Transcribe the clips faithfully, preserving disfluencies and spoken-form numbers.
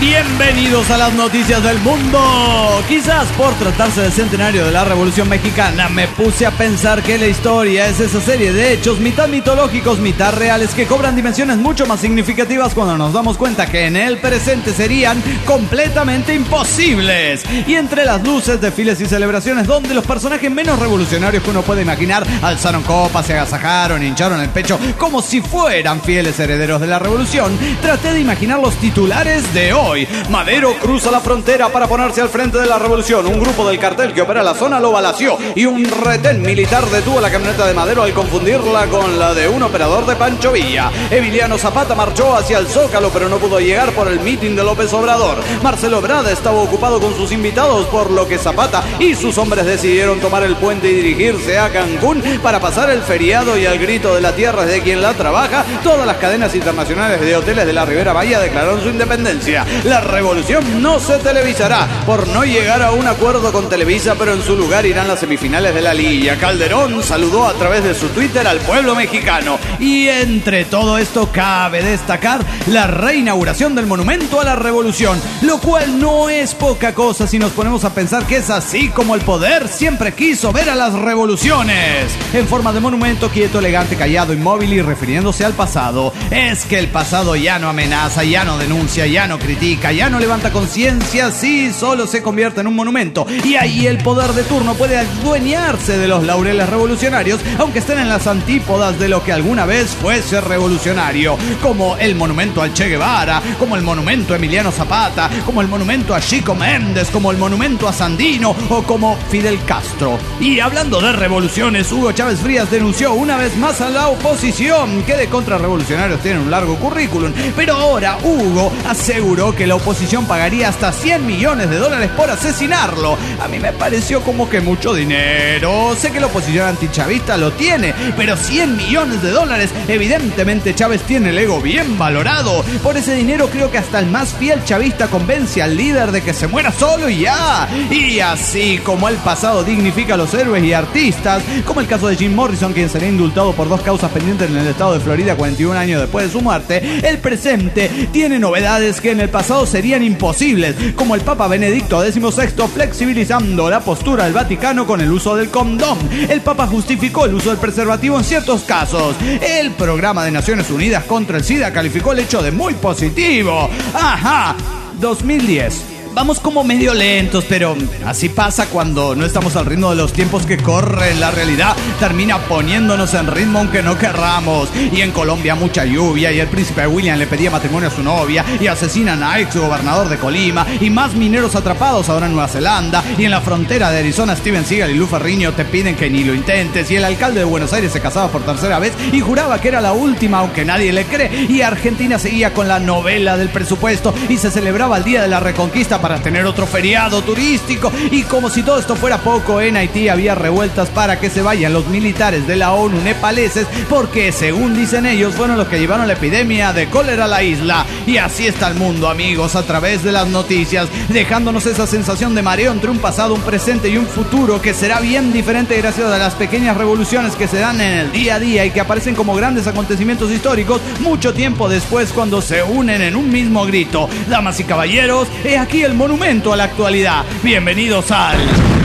Bienvenidos a las noticias del mundo. Quizás por tratarse del centenario de la Revolución Mexicana, me puse a pensar que la historia es esa serie de hechos mitad mitológicos, mitad reales, que cobran dimensiones mucho más significativas cuando nos damos cuenta que en el presente serían completamente imposibles. Y entre las luces, desfiles y celebraciones donde los personajes menos revolucionarios que uno puede imaginar alzaron copas, se agasajaron, hincharon el pecho como si fueran fieles herederos de la revolución, traté de imaginar los titulares de hoy. Madero cruza la frontera para ponerse al frente de la revolución. Un grupo del cartel que opera en la zona lo balació y un retén militar detuvo la camioneta de Madero al confundirla con la de un operador de Pancho Villa. Emiliano Zapata marchó hacia el Zócalo pero no pudo llegar por el mitin de López Obrador. Marcelo Ebrard estaba ocupado con sus invitados, por lo que Zapata y sus hombres decidieron tomar el puente y dirigirse a Cancún para pasar el feriado, y al grito de la tierra es de quien la trabaja, todas las cadenas internacionales de hoteles de la Ribera Maya declararon su independencia. La revolución no se televisará por no llegar a un acuerdo con Televisa, pero en su lugar irán las semifinales de la Liga. Calderón saludó a través de su Twitter al pueblo mexicano. Y entre todo esto cabe destacar la reinauguración del Monumento a la Revolución, lo cual no es poca cosa si nos ponemos a pensar que es así como el poder siempre quiso ver a las revoluciones, en forma de monumento quieto, elegante, callado, inmóvil y refiriéndose al pasado. Es que el pasado ya no amenaza, ya no denuncia, ya no critica, ya no levanta conciencia, sí, solo se convierte en un monumento. Y ahí el poder de turno puede adueñarse de los laureles revolucionarios, aunque estén en las antípodas de lo que alguna vez fuese revolucionario, como el monumento al Che Guevara, como el monumento a Emiliano Zapata, como el monumento a Chico Méndez, como el monumento a Sandino o como Fidel Castro. Y hablando de revoluciones, Hugo Chávez Frías denunció una vez más a la oposición, que de contrarrevolucionarios tienen un largo currículum, pero ahora Hugo aseguró que la oposición pagaría hasta cien millones de dólares por asesinarlo. A mí me pareció como que mucho dinero. Sé que la oposición antichavista lo tiene, pero cien millones de dólares, evidentemente Chávez tiene el ego bien valorado. Por ese dinero creo que hasta el más fiel chavista convence al líder de que se muera solo y ya. Y así como el pasado dignifica a los héroes y artistas, como el caso de Jim Morrison, quien será indultado por dos causas pendientes en el estado de Florida cuarenta y un años después de su muerte, el presente tiene novedades que en el pasado serían imposibles, como el Papa Benedicto decimosexto flexibilizando la postura del Vaticano con el uso del condón. El Papa justificó el uso del preservativo en ciertos casos. El Programa de Naciones Unidas contra el SIDA calificó el hecho de muy positivo. Ajá, dos mil diez. Vamos como medio lentos, pero así pasa cuando no estamos al ritmo de los tiempos que corren. La realidad termina poniéndonos en ritmo aunque no querramos. Y en Colombia mucha lluvia, y el príncipe William le pedía matrimonio a su novia, y asesinan a ex gobernador de Colima, y más mineros atrapados ahora en Nueva Zelanda, y en la frontera de Arizona Steven Seagal y Lu Ferrigno te piden que ni lo intentes, y el alcalde de Buenos Aires se casaba por tercera vez y juraba que era la última aunque nadie le cree, y Argentina seguía con la novela del presupuesto y se celebraba el Día de la Reconquista para tener otro feriado turístico. Y como si todo esto fuera poco, en Haití había revueltas para que se vayan los militares de la ONU nepaleses, porque según dicen ellos fueron los que llevaron la epidemia de cólera a la isla. Y así está el mundo, amigos, a través de las noticias, dejándonos esa sensación de mareo entre un pasado, un presente y un futuro que será bien diferente gracias a las pequeñas revoluciones que se dan en el día a día y que aparecen como grandes acontecimientos históricos mucho tiempo después, cuando se unen en un mismo grito. Damas y caballeros, he aquí el monumento a la actualidad. Bienvenidos al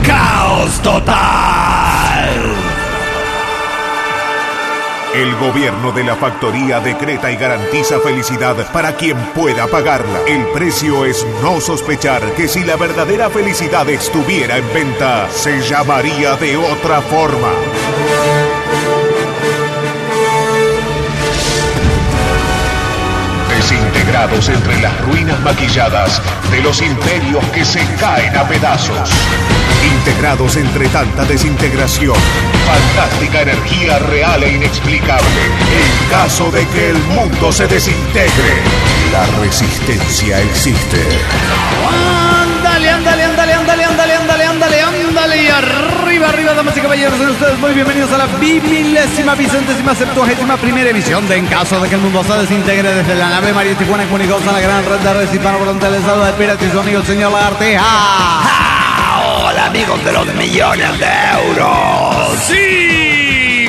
Caos Total. El gobierno de la factoría decreta y garantiza felicidad para quien pueda pagarla. El precio es no sospechar que si la verdadera felicidad estuviera en venta, se llamaría de otra forma. Desintegrados entre las ruinas maquilladas de los imperios que se caen a pedazos. Integrados entre tanta desintegración, fantástica energía real e inexplicable. En caso de que el mundo se desintegre, la resistencia existe. Ándale, ándale, ándale, ándale, ándale, ándale, ándale, ándale, y arriba, arriba, damas y caballeros, sean ustedes muy bienvenidos a la bimilésima, vicentésima, septuagésima primera emisión de En Caso de que el Mundo se Desintegre, desde la nave María Tijuana, comunicados a la gran red de redes hispanoparlantes de Pirata y su amigo el señor Lagartija. ¡Ja! Hola amigos de los millones de euros. ¡Sí!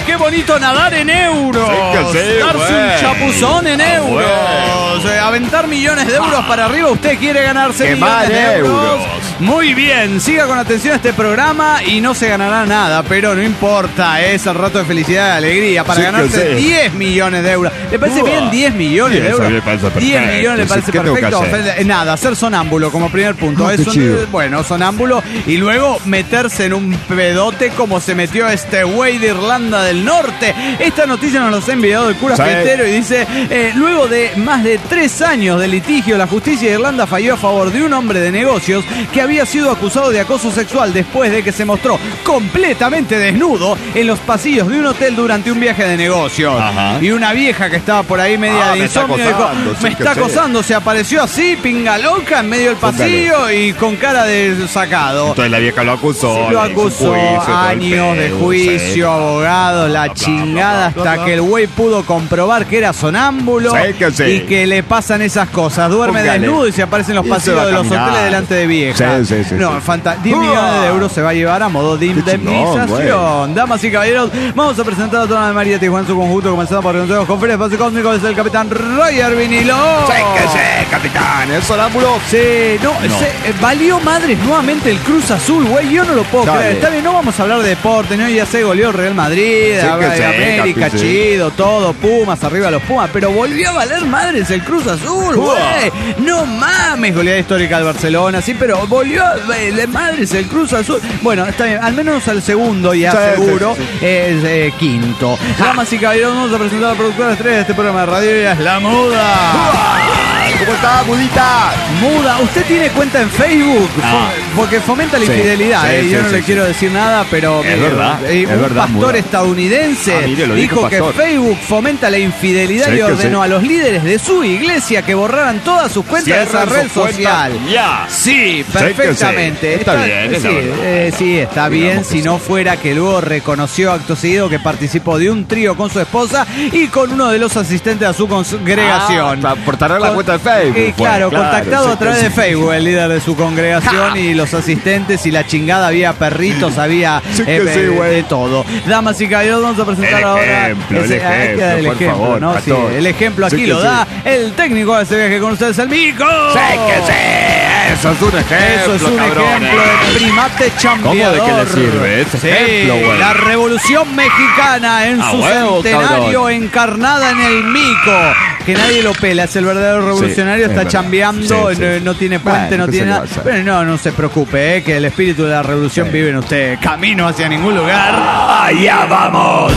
qué bonito nadar en euros. Sí, sí, darse güey. un chapuzón en Ah, euros. Eh, aventar millones de euros para arriba. Usted quiere ganarse Quemar millones de euros. euros. Muy bien, siga con atención a este programa y no se ganará nada, pero no importa, es el rato de felicidad y alegría para Sí, que ganarse sí. diez millones de euros. ¿Le parece Uah. bien diez millones Sí, de eso euros? me parece perfecto. diez millones le Sí, parece ¿qué tengo que perfecto. hacer? Eh, Nada, ser sonámbulo como primer punto. Ah, es qué un- chido. bueno, sonámbulo y luego meterse en un pedote como se metió este güey de Irlanda del Norte. Esta noticia nos la ha enviado el cura Sí. Fiestero y dice, eh, luego de más de tres años de litigio, la justicia de Irlanda falló a favor de un hombre de negocios que había sido acusado de acoso sexual después de que se mostró completamente desnudo en los pasillos de un hotel durante un viaje de negocios. Ajá. Y una vieja que estaba por ahí media Ah, de me está insomnio dijo, acosando, sí, me que está sí. acosando, se apareció así, pinga loca, en medio del pasillo y con cara de sacado. Entonces la vieja lo acusó. Sí, lo le hizo un acusó, juicio, todo el años de pedo, juicio, sí. abogados, la bla, chingada, bla, bla, hasta bla. que el güey pudo comprobar que era sonámbulo Sí, que sí. y que le pasan esas cosas. Duerme Póngale. desnudo y se aparece en los Y se pasillos va a de los caminar. hoteles delante de viejas. Sí, sí, sí, no, sí. fanta- diez ¡Uah! millones de euros se va a llevar a modo de Qué chingón, indemnización. Damas y caballeros, vamos a presentar a toda la María Tijuana en su conjunto, comenzando por el con Feria Espacio Cósmico desde el capitán Roger Vinilo. Sí, que sí, capitán. ¿Es sonámbulo? Sí, no, No. se- eh, valió madres nuevamente el Cruz Azul, güey. Yo no lo puedo Dale. creer. Está bien, no vamos a hablar de deporte, ¿no? Ya sé, goleó el Real Madrid, Sí, a- que a- sí, América, capi, sí. chido, todo, Pumas, arriba los Pumas, pero volvió a valer madres el Cruz Azul, Uah. güey. No mames, goleada histórica del Barcelona, sí, pero volvió a valer madres el Cruz Azul. Bueno, está bien, al menos al segundo ya Sí, seguro sí, sí. es eh, quinto. Damas y caballeros, vamos a presentar a la productora estrella de este programa de radio, ella es La Muda. ¿Cómo está, mudita? Muda, ¿usted tiene cuenta en Facebook? Ah. Fo- Porque fomenta la Sí, infidelidad. sí, eh, sí, Yo no sí, le sí. quiero decir nada, pero Es mire, verdad, eh, es un verdad, pastor Muda. estadounidense Ah, mire, lo dijo dijo un que pastor. Facebook fomenta la infidelidad Sí, y que ordenó sí. a los líderes de su iglesia que borraran todas sus cuentas de esa Cierran red sus cuentas social. ya. Sí, que perfectamente. sí. Está bien, es sí, la verdad. eh, sí, está bien. Digamos que Si sí. no fuera que luego reconoció acto seguido que participó de un trío con su esposa y con uno de los asistentes a su congregación. Ah, por tener la Con- cuenta de Facebook, eh, pues, claro, claro, contactado sí, a través sí, de sí. Facebook, el líder de su congregación y los asistentes y la chingada, había perritos, había Sí que eh, sí, güey. de todo. Damas y caballeros, vamos a presentar El ahora ejemplo, el ese- ah, hay que dar el ejemplo, por ejemplo, favor, ¿no? Sí, pastor. el ejemplo Sí aquí que lo sí. da el técnico de este viaje con ustedes, el Mico. Sí, que sí. Eso es un ejemplo, Eso es un cabrones. ejemplo de primate chambeador. ¿Cómo de qué le sirve ese Sí, ejemplo, güey? la revolución mexicana en A su huevo, centenario cabrón. encarnada en el Mico. Que nadie lo pela, es el verdadero revolucionario, es está verdad. chambeando, Sí, sí, no, sí. no tiene puente, Bueno, no ¿qué tiene se le va nada. a hacer? Pero no, no se preocupe, eh, que el espíritu de la revolución Sí. vive en usted. Camino hacia ningún lugar. ¡Allá vamos!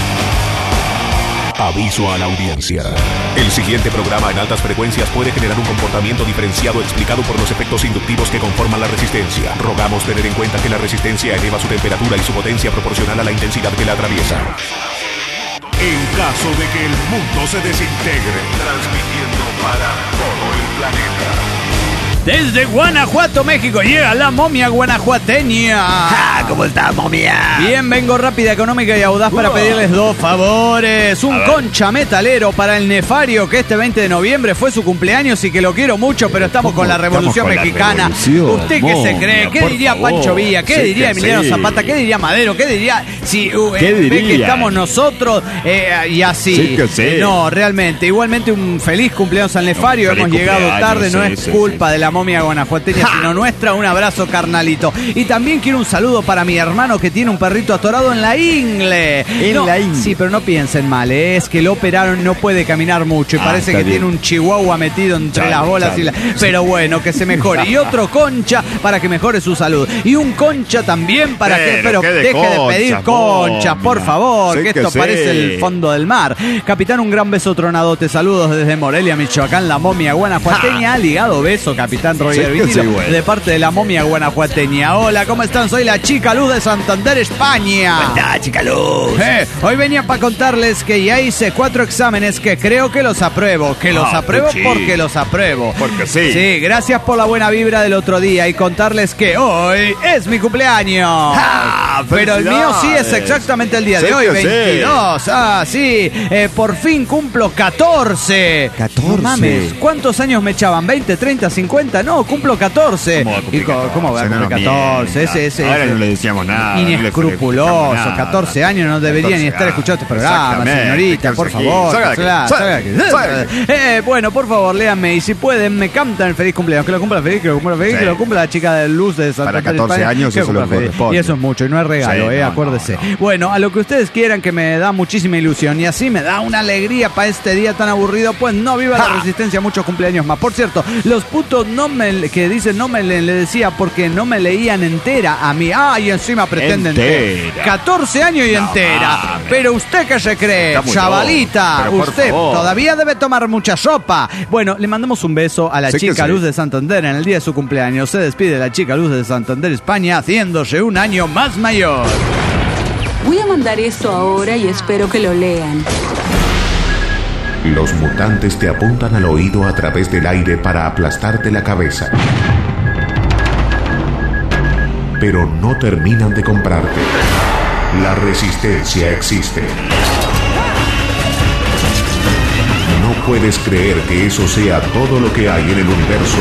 Aviso a la audiencia. El siguiente programa en altas frecuencias puede generar un comportamiento diferenciado explicado por los efectos inductivos que conforman la resistencia. Rogamos tener en cuenta que la resistencia eleva su temperatura y su potencia proporcional a la intensidad que la atraviesa. En caso de que el mundo se desintegre, transmitiendo para todo el planeta. Desde Guanajuato, México, llega la momia guanajuateña. Ah, ¿cómo está, momia? Bien, vengo rápida, económica y audaz para Uah. pedirles dos favores. Un concha metalero para el Nefario, que este veinte de noviembre fue su cumpleaños y que lo quiero mucho, pero estamos con la Estamos Revolución con la Mexicana. revolución, ¿Usted qué se momia, cree? ¿Qué por diría favor. Pancho Villa? ¿Qué Sí diría que Emiliano sí. Zapata? ¿Qué diría Madero? ¿Qué diría si uh, ¿Qué eh, ve que diría? estamos nosotros eh, y así? Sí que sí. Eh, no, realmente. Igualmente un feliz cumpleaños al Nefario. Un feliz Hemos llegado cumpleaños, tarde, no sí, es sí, culpa sí. de la momia guanajuateña, sino nuestra. Un abrazo, carnalito. Y también quiero un saludo para mi hermano que tiene un perrito atorado en la ingle. En No, la ingle. Sí, pero no piensen mal, ¿eh? Es que lo operaron y no puede caminar mucho. Y Ah, parece está que bien. tiene un chihuahua metido entre Chale, las bolas chale. y la... Pero bueno, que se mejore. Y otro concha para que mejore su salud. Y un concha también para que... Pero Pero qué de deje de concha, pedir conchas, por momia. favor, Sí que que esto sí. parece el fondo del mar. Capitán, un gran beso tronadote. Saludos desde Morelia, Michoacán, la momia guanajuateña. Ligado beso, Capitán Roger Sí que Vinilo, sí, güey. de parte de la momia guanajuateña. Hola, ¿cómo están? Soy la Chica Luz de Santander, España. ¡Ah, chica luz! Eh, hoy venía para contarles que ya hice cuatro exámenes que creo que los apruebo. Que los Ah, apruebo sí. porque los apruebo. Porque sí. Sí, gracias por la buena vibra del otro día y contarles que hoy es mi cumpleaños. Ah, Pero el mío sí es felicidades. exactamente el día de Sí hoy, que sí. veintidós. Ah, sí. Eh, por fin cumplo catorce. catorce. No mames, ¿cuántos años me echaban? ¿veinte, treinta, cincuenta? cuarenta, no, cumplo catorce. ¿Cómo va a cumplir Y co- catorce? ¿Cómo va a No, cumplir no, catorce? mienta. Ese, ese, Ahora ese. no le decíamos nada. Inescrupuloso, no le escuchamos nada. catorce años no debería ni estar catorce escuchando este programa, Exactamente. señorita, por Quédese aquí. favor. Salga de aquí. Salga, Salga. salga de Salga. aquí. Eh, bueno, por favor, léanme y si pueden, me cantan el feliz cumpleaños. Que lo cumpla feliz, que lo cumpla feliz, Sí. que lo cumpla la chica de luz de Santa Para Fe de catorce España, años que lo eso le cumpla feliz. corresponde. Y eso es mucho, y no es regalo, Sí, eh, no, acuérdese. no, no. Bueno, a lo que ustedes quieran, que me da muchísima ilusión y así me da una alegría para este día tan aburrido, pues no viva la resistencia, muchos cumpleaños más. Por cierto, los putos no me, que dicen no me le, le decía porque no me leían entera a mí. Ah, y encima pretenden Entera. catorce años y No entera. mames. Pero usted que se cree, Está muy chavalita, loco, pero por usted favor. todavía debe tomar mucha sopa. Bueno, le mandamos un beso a la Sí que chica sí. Luz de Santander en el día de su cumpleaños. Se despide la chica Luz de Santander, España, haciéndose un año más mayor. Voy a mandar esto ahora y espero que lo lean. Los mutantes te apuntan al oído a través del aire para aplastarte la cabeza. Pero no terminan de comprarte. La resistencia existe. No puedes creer que eso sea todo lo que hay en el universo.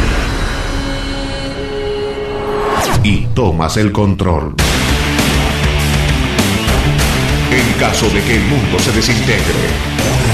Y tomas el control. En caso de que el mundo se desintegre.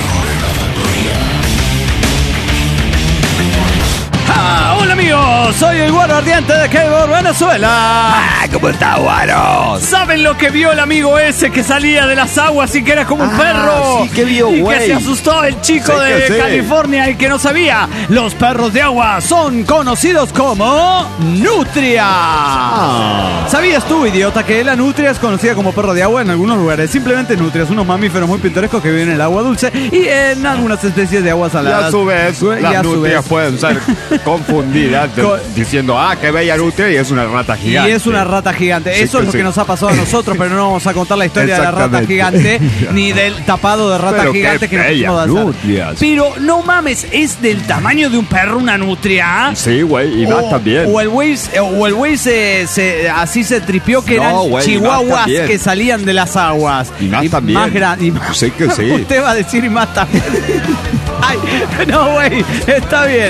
Ah, hola amigos, soy el guaro ardiente de Cable, Venezuela. Ah, ¿cómo está, Guaro? ¿Saben lo que vio el amigo ese que salía de las aguas y que era como un Ah, perro? sí, que vio, y güey. que se asustó el chico Sí, de que sí. California y que no sabía. Los perros de agua son conocidos como nutria. Ah. ¿Sabías tú, idiota, que la nutria es conocida como perro de agua en algunos lugares? Simplemente nutrias, unos mamíferos muy pintorescos que viven en el agua dulce y en algunas especies de agua Y salada. a su vez, Y las a su nutrias vez. pueden ser confundidas de- Co- diciendo, ah, qué bella nutria y es una rata gigante. Y es una rata gigante. Sí, Eso que es lo sí. que nos ha pasado a nosotros, pero no vamos a contar la historia de la rata Exactamente. gigante ni del tapado de rata Pero qué gigante que nos bellas pusimos a hacer. nutrias. Pero no mames, es del tamaño de un perro una nutria. Sí, güey, y más O- también. O el güey, o el güey se, se- así se tripió que No, eran güey, y más chihuahuas también. que salían de las aguas. Y más también. Más grande. Sí que sí. Usted va a decir y más también. Ay, no, güey, está bien.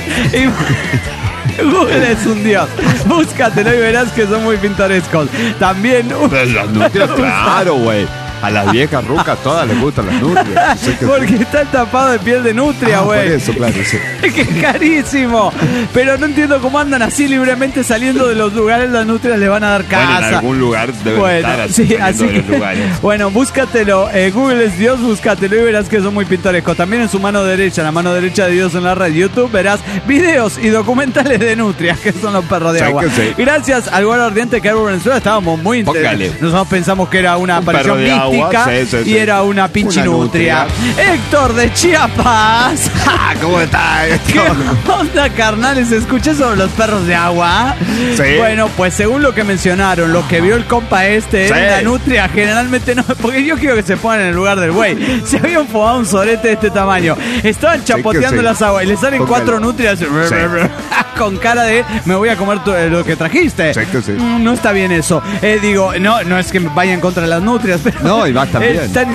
Y- Google es un dios. Búscatelo y verás que son muy pintorescos. También. Pues las nutrias, claro, güey. A las viejas rucas todas les gustan las nutrias. Sí que sí. Porque está tapado de piel de nutria, Ah, por güey. eso, claro, sí. ¡Qué carísimo! Pero no entiendo cómo andan así libremente saliendo de los lugares. Las nutrias le van a dar casa. Bueno, en algún lugar deben Bueno, estar así, sí, saliendo así de los que, lugares. bueno, búscatelo. Eh, Google es Dios, búscatelo y verás que son muy pintorescos. También en su mano derecha, en la mano derecha de Dios en la red YouTube, verás videos y documentales de nutrias, que son los perros de Sí, agua. que sí. Gracias al guaro ardiente que era Venezuela, estábamos muy Póngale. interesados. Nosotros pensamos que era una Un perro aparición de agua, mística sí, sí, y sí. era una pinche Una nutria. nutria. Héctor de Chiapas. Ah, ¿cómo está? ¿Qué onda, carnales? ¿Escuché sobre los perros de agua? Sí. Bueno, pues según lo que mencionaron, lo que vio el compa este era Sí. una nutria. Generalmente no, porque yo quiero que se pongan en el lugar del güey. Se habían fumado un sorete de este tamaño. Estaban chapoteando sí. las aguas y le salen Póngale. cuatro nutrias con cara de me voy a comer tu- eh, lo que trajiste. Sí que sí. Mm, No está bien eso. Eh, digo, no, no es que vayan contra las nutrias, pero No, y más también. están-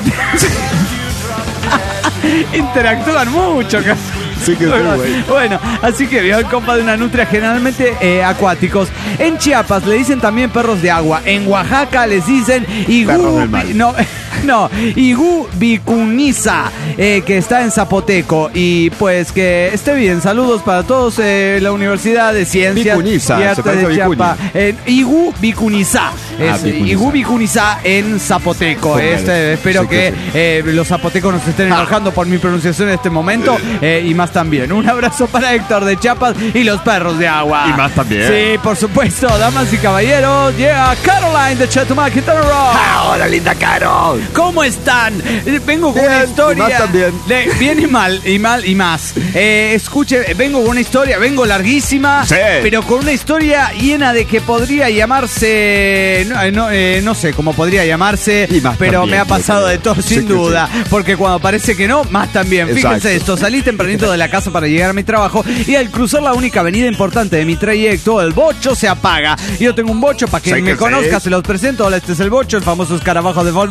interactúan mucho, cabrón. Sí que sí, güey. Bueno, así que vio el compa de una nutria, generalmente eh, acuáticos. En Chiapas le dicen también perros de agua. En Oaxaca les dicen Perros del mar. igubi, no, no, igubicuniza, eh, que está en Zapoteco. Y pues que esté bien. Saludos para todos. Eh, la Universidad de Ciencias Vicuniza, y se Arte parece a de Vicuña. Chiapas. En igubicuniza. Ah, Es Vicuniza. igubicuniza en Zapoteco. Póngale. Este, espero Sí que que sí. eh, los zapotecos nos estén enojando por mi pronunciación en este momento. eh, y más también. Un abrazo para Héctor de Chiapas y los perros de agua. Y más también. Sí, por supuesto, damas y caballeros. Llega Caroline de Chetumal, Quintana Roo. Ah, hola, linda Caro. ¿Cómo están? Eh, Vengo con Bien, una historia. y más también. de- bien y mal, y mal y más. Eh, escuche, vengo con una historia, vengo larguísima, Sí. pero con una historia llena de que podría llamarse. No, eh, no, eh, no sé cómo podría llamarse, Y más pero también, me ha pasado de todo, sí sin que duda. Porque cuando parece que no, más también. Fíjense Exacto. esto: salí tempranito de la casa para llegar a mi trabajo y al cruzar la única avenida importante de mi trayecto, el bocho se apaga. Yo tengo un bocho, para quien Sí me que conozca, sí. se los presento. Hola, este es el bocho, el famoso escarabajo de Volkswagen.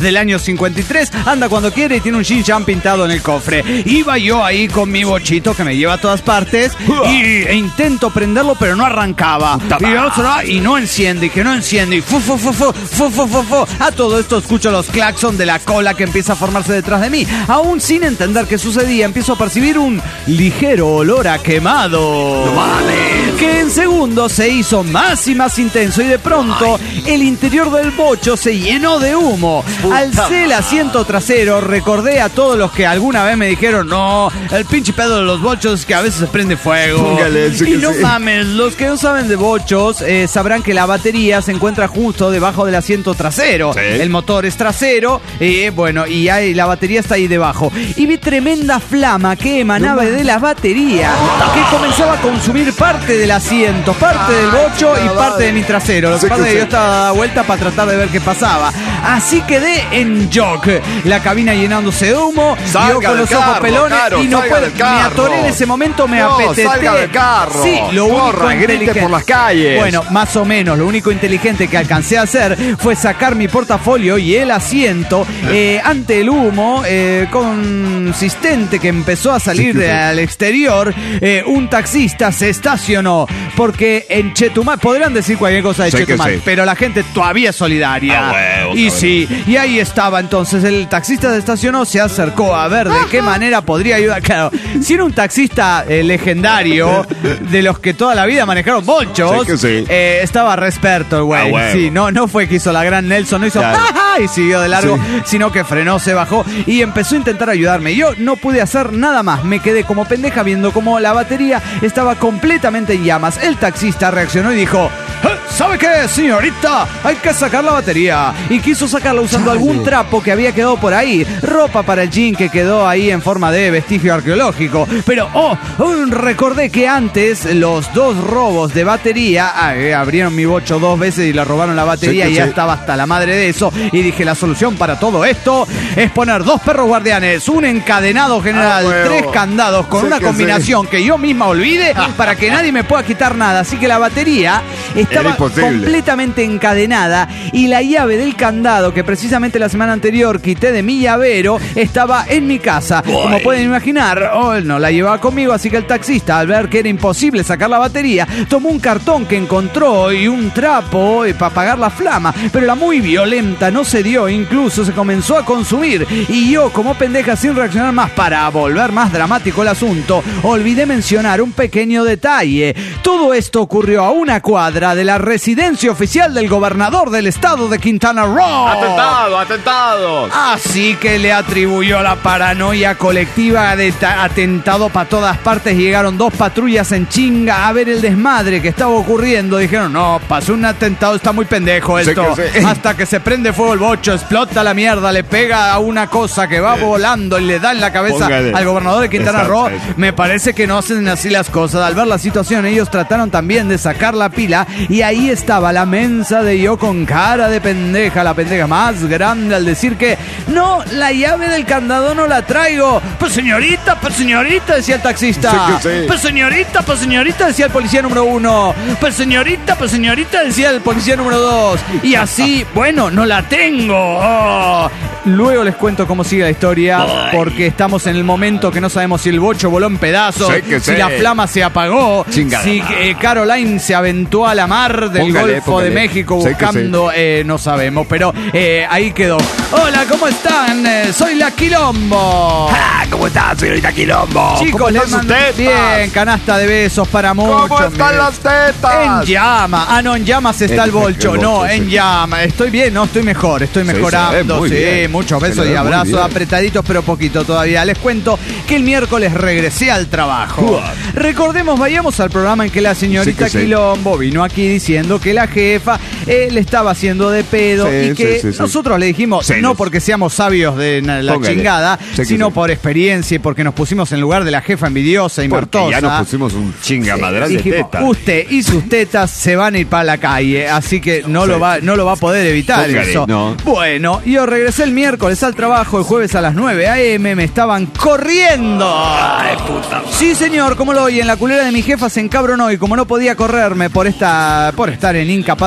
del año cincuenta y tres. Anda cuando quiere y tiene un Shin-Chan pintado en el cofre. Iba yo ahí con mi bochito que me lleva a todas partes y, e intento prenderlo, pero no arrancaba. Y, otra, y no enciende, y que no enciende. Y fu, fu, fu, fu, fu, fu, fu, fu. A todo esto escucho los claxons de la cola que empieza a formarse detrás de mí. Aún sin entender qué sucedía, empiezo a percibir un ligero olor a quemado. ¡No mames! Que en segundos se hizo más y más intenso y de pronto Ay. el interior del bocho se llenó de humo. Puta Alcé el asiento trasero, recordé a todos los que alguna vez me dijeron, no, el pinche pedo de los bochos es que a veces se prende fuego. Póngale, y no sí. mames, los que no saben de bochos eh, sabrán que la batería se encuentra justo debajo del asiento trasero. Sí. El motor es trasero, eh, bueno, y hay, la batería está ahí debajo. Y vi tremenda flama que emanaba no, de la batería, que comenzaba a consumir parte del asiento, parte del bocho y parte de mi trasero. Lo que pasa es que yo estaba dando vuelta para tratar de ver qué pasaba. Así quedé en shock. La cabina llenándose de humo, salga yo con los ojos carro, pelones caro, y no puedo. Me atoré en ese momento, me no, apeteté. Salga del carro. Sí, lo Corra, único grite inteligente. por las calles. Bueno, más o menos. Lo único inteligente que alcancé a hacer fue sacar mi portafolio y el asiento eh, ante el humo eh, consistente que empezó a salir de, al exterior. Eh, un taxista se estacionó porque en Chetumal, podrán decir cualquier cosa de sé Chetumal, sí. pero la gente todavía es solidaria. Ah, huevo, y cabrón. sí, y ahí estaba entonces. El taxista se estacionó, se acercó a ver de qué manera podría ayudar. Claro, si era un taxista eh, legendario, de los que toda la vida manejaron bochos, sí sí. eh, estaba re experto el güey. Ah, sí, no, no fue que hizo la gran Nelson, no hizo claro. ¡ja, ja! Y siguió de largo, sí. sino que frenó, se bajó y empezó a intentar ayudarme. Yo no pude hacer nada más, me quedé como pendeja viendo cómo la batería estaba completamente en llamas. El taxista reaccionó y dijo, ¿sabe qué, señorita? Hay que sacar la batería. Y quiso sacarla usando Chale. algún trapo que había quedado por ahí, ropa para el jean que quedó ahí en forma de vestigio arqueológico. Pero, oh, oh recordé que antes los dos robos de batería, ah, eh, abrieron mi bocho dos veces y le robaron la batería sí, y ya sí. estaba hasta la madre de eso. Y dije, la solución para todo esto es poner dos perros guardianes, un encadenado general, ah, tres candados con sí, una que combinación sí. que yo misma olvide para que nadie me pueda quitar nada. Así que la batería estaba completamente encadenada y la llave del candado que precisamente la semana anterior quité de mi llavero estaba en mi casa. Boy. Como pueden imaginar, oh, no la llevaba conmigo, así que el taxista, al ver que era imposible sacar la batería, tomó un cartón que encontró y un trapo para apagar la flama, pero la muy violenta no se dio, incluso se comenzó a consumir y yo, como pendeja, sin reaccionar más para volver más dramático el asunto, olvidé mencionar un pequeño detalle. Todo esto ocurrió a una cuadra de la residencia oficial del gobernador del estado de Quintana Roo. Atentado, atentado. Así que le atribuyó a la paranoia colectiva de atentado para todas partes. Llegaron dos patrullas en chinga a ver el desmadre que estaba ocurriendo. Dijeron, no, pasó un atentado, está muy pendejo esto. Sí, sí. Hasta que se prende fuego el bocho, explota la mierda, le pega a una cosa que va volando y le da en la cabeza Póngale. al gobernador de Quintana Roo. Me parece que no hacen así las cosas. Al ver la situación, ellos trataron también de sacar la pila y ahí estaba la mensa de yo con cara de pendeja, la pendeja más grande al decir que no, la llave del candado no la traigo. Pues señorita, pues señorita, decía el taxista. Sí, sí. Pues señorita, pues señorita, decía el policía número uno. Pues señorita, pues señorita, decía el policía número dos. Y así, bueno, no la tengo. Oh. Luego les cuento cómo sigue la historia, porque estamos en el momento que no sabemos si el bocho voló en pedazos, sí, si sí. la flama se apagó, Chingada. si eh, Caroline se aventó a la mar del póngale, Golfo póngale. de México sí, buscando, sí. eh, no sabemos, pero eh, ahí quedó. Hola, ¿cómo están? Eh, soy la Quilombo. Ah, ¿cómo estás, señorita Quilombo? Chicos, ¿cómo les mando bien, canasta de besos para muchos. ¿Cómo están las tetas? En llama. Ah, no, en llamas está el, el bolcho. El no, sí. en llama. Estoy bien, no, estoy mejor, estoy mejorando, sí, sí muchos besos y abrazos apretaditos, pero poquito todavía. Les cuento que el miércoles regresé al trabajo. Uh. Recordemos, vayamos al programa en que la señorita sí que Quilombo sí. vino aquí diciendo que la jefa eh, le estaba haciendo de pedo sí, y que sí, sí, nosotros sí. le dijimos, sí, no porque seamos sabios de la Póngale. chingada, sí, sino sí. por experiencia y porque nos pusimos en lugar de la jefa envidiosa y porque martosa. Ya nos pusimos un chingamadral sí, de tetas. Usted y sus tetas se van a ir para la calle, así que no, sí. lo, va, no lo va a poder evitar Póngale, eso. No. Bueno, yo regresé el miércoles al trabajo, el jueves a las nueve a eme, me estaban corriendo. Ay, puta. Sí, señor, como lo oí, en la culera de mi jefa se encabronó y como no podía correrme por esta por estar en incapacidad médica,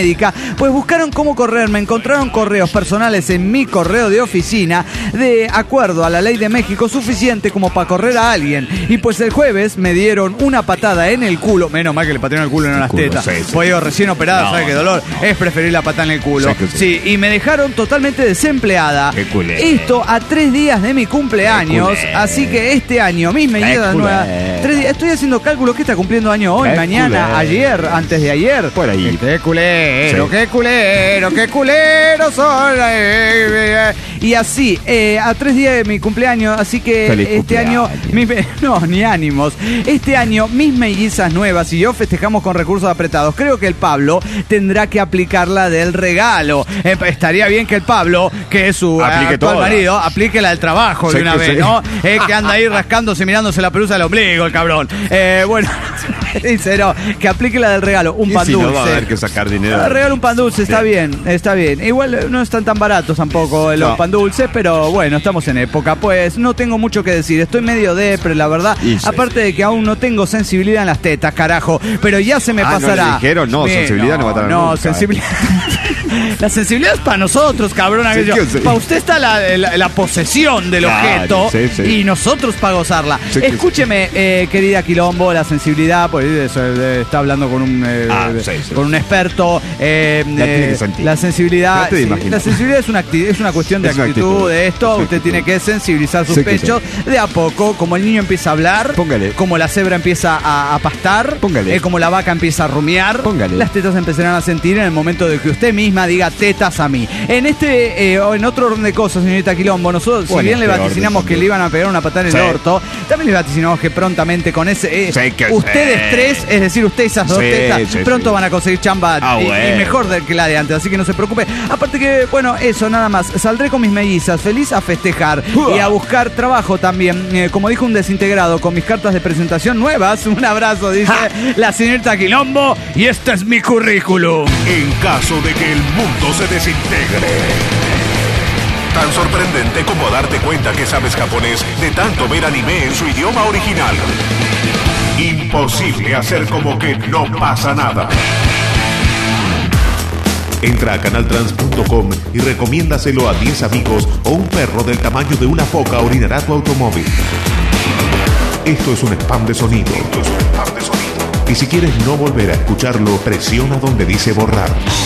médica, pues buscaron cómo correrme, encontraron correos personales en mi correo de oficina de acuerdo a la ley de México suficiente como para correr a alguien. Y pues el jueves me dieron una patada en el culo, menos mal que le patearon el culo y no el las culo, tetas. sí, sí. Pues yo recién operada, No, ¿sabes qué dolor? no. Es preferir la patada en el culo. Sí, que sí. Sí, y me dejaron totalmente desempleada. Qué culé. Esto a tres días de mi cumpleaños, Qué culé. así que este año, mis medidas culé. nuevas. Tres días, estoy haciendo cálculos que está cumpliendo año hoy, Qué mañana, culé. ayer, antes de ayer. Por ahí. Qué culero, Sí. qué culero, qué culero soy. Y así, eh, a tres días de mi cumpleaños, así que Feliz este cumpleaños. año, mis me- no, ni ánimos. Este año, mis mellizas nuevas y yo festejamos con recursos apretados. Creo que el Pablo tendrá que aplicar la del regalo. Eh, estaría bien que el Pablo, que es su eh, Aplique actual toda. marido, aplique la del trabajo Sí, de una que vez, sí. ¿no? Eh, que anda ahí rascándose, mirándose la pelusa del ombligo, el cabrón. Eh, bueno, dice, no, que aplique la del regalo, un Y pan si dulce. no, va a haber que sacar dinero. Ah, regalo un pan dulce, está bien, está bien. Igual eh, no están tan baratos tampoco eh, los No. pan dulces, pero bueno, estamos en época. Pues no tengo mucho que decir, estoy medio depre, la verdad. Y sí. Aparte de que aún no tengo sensibilidad en las tetas, carajo. Pero ya se me Ah, ¿no pasará. le dijeron? No, Bien, sensibilidad no va a tener No, nunca, sensibilidad. La sensibilidad es para nosotros, cabrón. Sí, aquello. que sí. Para usted está la, la- la posesión del Claro, objeto sí, sí. y nosotros para gozarla. Sí, que sí. Escúcheme, eh, querida Quilombo, la sensibilidad, pues eso, eh, está hablando con un, eh, Ah, sí, sí. con un experto. eh, La tiene que eh, sentir. la sensibilidad, Trate de sí, imaginar. la sensibilidad es una, acti- es una cuestión de Es una actitud, actitud. de esto. Es una Usted actitud. tiene que sensibilizar sus Sí, que pechos de a poco, como el niño empieza a hablar, Póngale. como la cebra empieza a, a pastar, Póngale. eh, como la vaca empieza a rumiar, Póngale. las tetas empezarán a sentir en el momento de que usted misma diga tetas a mí. En este, eh, o en otro orden de cosas, señorita Quilombo, nosotros, si Bueno, bien le este vaticinamos orden que le iban a pegar una patada en Sí. el orto, también le vaticinamos que prontamente con ese, eh, Sí, que ustedes sí. tres, es decir, ustedes esas dos Sí, tetas, sí, pronto sí. van a conseguir chamba Ah, y, y bueno. mejor de que la de antes, así que no se preocupe. Aparte que, bueno, eso, nada más. Saldré con mis mellizas, feliz a festejar y a buscar trabajo también. Eh, como dijo un desintegrado, con mis cartas de presentación nuevas. Un abrazo, dice la señorita Quilombo, y este es mi currículum. En caso de que el mundo se desintegre. Tan sorprendente como darte cuenta que sabes japonés de tanto ver anime en su idioma original. Imposible hacer como que no pasa nada. Entra a canaltrans punto com y recomiéndaselo a diez amigos o un perro del tamaño de una foca orinará tu automóvil. Esto es un spam de sonido. Esto es un spam de sonido. Y si quieres no volver a escucharlo, presiona donde dice borrar.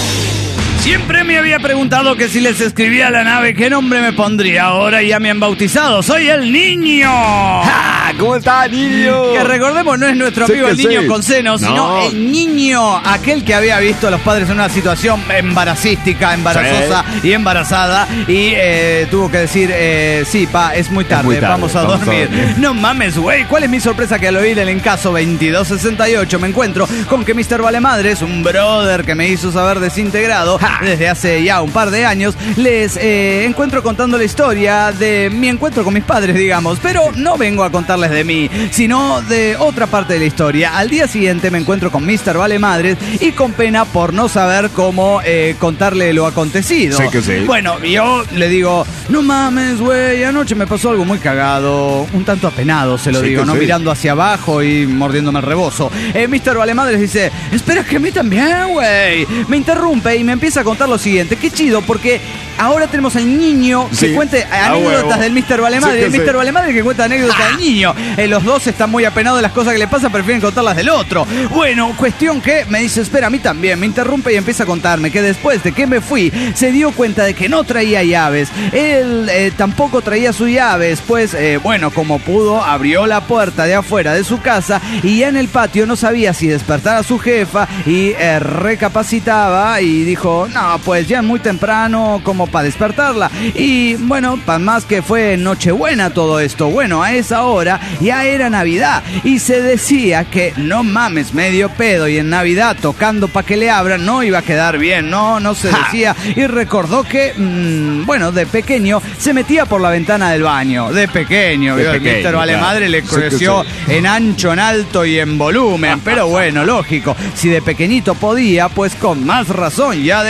Siempre me había preguntado que si les escribía a la nave, ¿qué nombre me pondría? Ahora ya me han bautizado. ¡Soy el niño! ¡Ah! ¿Cómo está, niño? Que recordemos, no es nuestro Sí amigo que el niño sí. con seno, sino No. el niño, aquel que había visto a los padres en una situación embaracística, embarazosa y embarazada, y eh, tuvo que decir, eh, sí, pa, es muy tarde, muy tarde, vamos a vamos a dormir. dormir. No mames, güey, ¿cuál es mi sorpresa? Que al oír el encaso veintidós sesenta y ocho me encuentro con que mister Valemadres, un brother que me hizo saber desintegrado desde hace ya un par de años, les eh, encuentro contando la historia de mi encuentro con mis padres, digamos, pero no vengo a contarles de mí, sino de otra parte de la historia. Al día siguiente me encuentro con mister Valemadres y con pena por no saber cómo eh, contarle lo acontecido. Sí que sí. Bueno, yo le digo, no mames, güey, anoche me pasó algo muy cagado, un tanto apenado, se lo Sí digo, que ¿no? sí. Mirando hacia abajo y mordiéndome el rebozo. Eh, mister Valemadres dice, espera que a mí también, güey. Me interrumpe y me empieza a contar lo siguiente. Qué chido, porque ahora tenemos al niño que Sí, cuente a anécdotas huevo. del mister Valemadres. Sí que el sí. mister Valemadres que cuenta anécdotas del niño. Eh, los dos están muy apenados de las cosas que le pasan, prefieren contarlas del otro. Bueno, cuestión que me dice, espera, a mí también. Me interrumpe y empieza a contarme que después de que me fui, se dio cuenta de que no traía llaves. Él eh, tampoco traía sus llaves, pues, eh, bueno, como pudo, abrió la puerta de afuera de su casa y ya en el patio no sabía si despertar a su jefa y eh, recapacitaba y dijo, no, pues ya es muy temprano como para despertarla. Y bueno, para más que fue Nochebuena todo esto, bueno, a esa hora ya era Navidad y se decía que no mames, medio pedo y en Navidad tocando para que le abran no iba a quedar bien, no, no se decía. Y recordó que, mmm, bueno, de pequeño se metía por la ventana del baño, de pequeño, De ¿vio? El pequeño, mister claro. Valemadre le Sí que creció sí. en ancho, en alto y en volumen, pero bueno, lógico, si de pequeñito podía, pues con más razón, ya de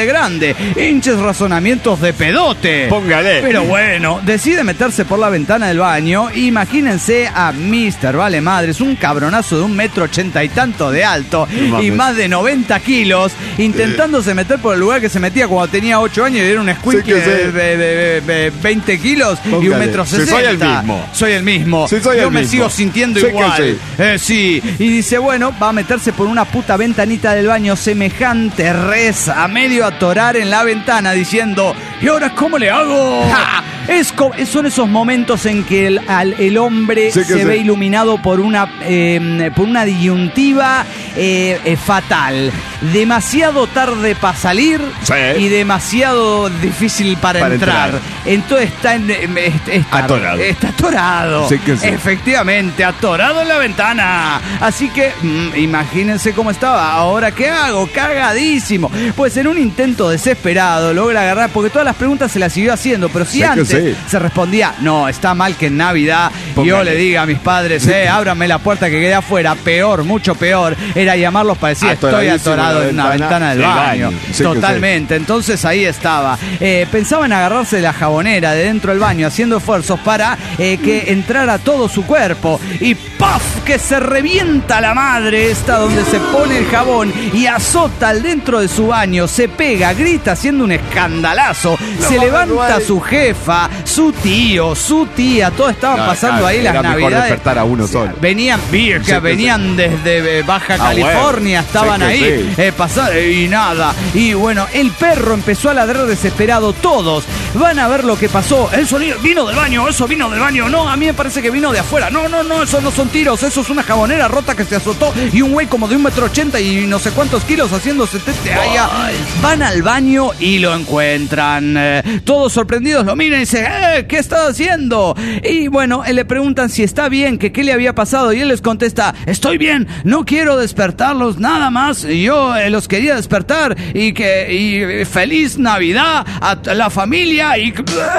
de grande. Hinches razonamientos de pedote. Póngale. Pero bueno, decide meterse por la ventana del baño. Imagínense a mister Vale Madres, un cabronazo de un metro ochenta y tanto de alto No y mames. más de noventa kilos, intentándose meter por el lugar que se metía cuando tenía ocho años y era un escuincle Sí que de, sí. de- de- de veinte kilos y un Póngale. metro Sí, sesenta. soy el mismo. Soy el mismo. Sí, soy Yo el me mismo. sigo sintiendo Sí que igual. sí. Eh, sí. Y dice, bueno, va a meterse por una puta ventanita del baño, semejante res a medio atorar en la ventana, diciendo, ¿y ahora cómo le hago? ¡Ja! Es co- son esos momentos en que el, al- el hombre Sí que se sí. ve iluminado por una, eh, por una disyuntiva eh, eh, fatal. Demasiado tarde para salir Sí. y demasiado difícil para, Para entrar. entrar. Entonces está, en, eh, está Atorado. Está atorado. Sí que sí. Efectivamente, atorado en la ventana. Así que mm, imagínense cómo estaba. Ahora, ¿qué hago? Cagadísimo. Pues en un intento desesperado logra agarrar, porque todas las preguntas se las siguió haciendo, pero si Sí que antes sí. se respondía, no, está mal que en Navidad yo Póngale. le diga a mis padres, eh, ábranme la puerta que quede afuera. Peor, mucho peor, era llamarlos para decir, estoy Atoradísimo atorado en en la una ventana ventana del del baño. baño. Sí que Totalmente. Entonces ahí estaba. Eh, pensaba en agarrarse de la jabonera de dentro del baño, haciendo esfuerzos para eh, que entrara todo su cuerpo. Y ¡paf! Que se revienta la madre esta donde se pone el jabón y azota al dentro de su baño, se pega, grita haciendo un escandalazo. Se levanta su jefa, su tío, su tía, todos estaban No, pasando claro, ahí las era mejor navidades. despertar a uno solo. Venían, vi que Sí que venían desde eh, Baja Ah, California, bueno. estaban Sí que ahí. sí. Eh, pasar, y nada. Y bueno, el perro empezó a ladrar desesperado. Todos van a ver lo que pasó. El sonido vino del baño, eso vino del baño. No, a mí me parece que vino de afuera. No, no, no, eso no son tiros. Eso es una jabonera rota que se azotó. Y un güey como de un metro ochenta y no sé cuántos kilos haciéndose tete allá. Van al baño y lo encuentran. Eh, todos sorprendidos lo miran y dicen, eh, ¿qué estás haciendo? Y bueno, eh, le preguntan si está bien, que qué le había pasado. Y él les contesta, estoy bien, no quiero despertarlos nada más. Yo eh, los quería despertar y que y eh, feliz Navidad a t- la familia y,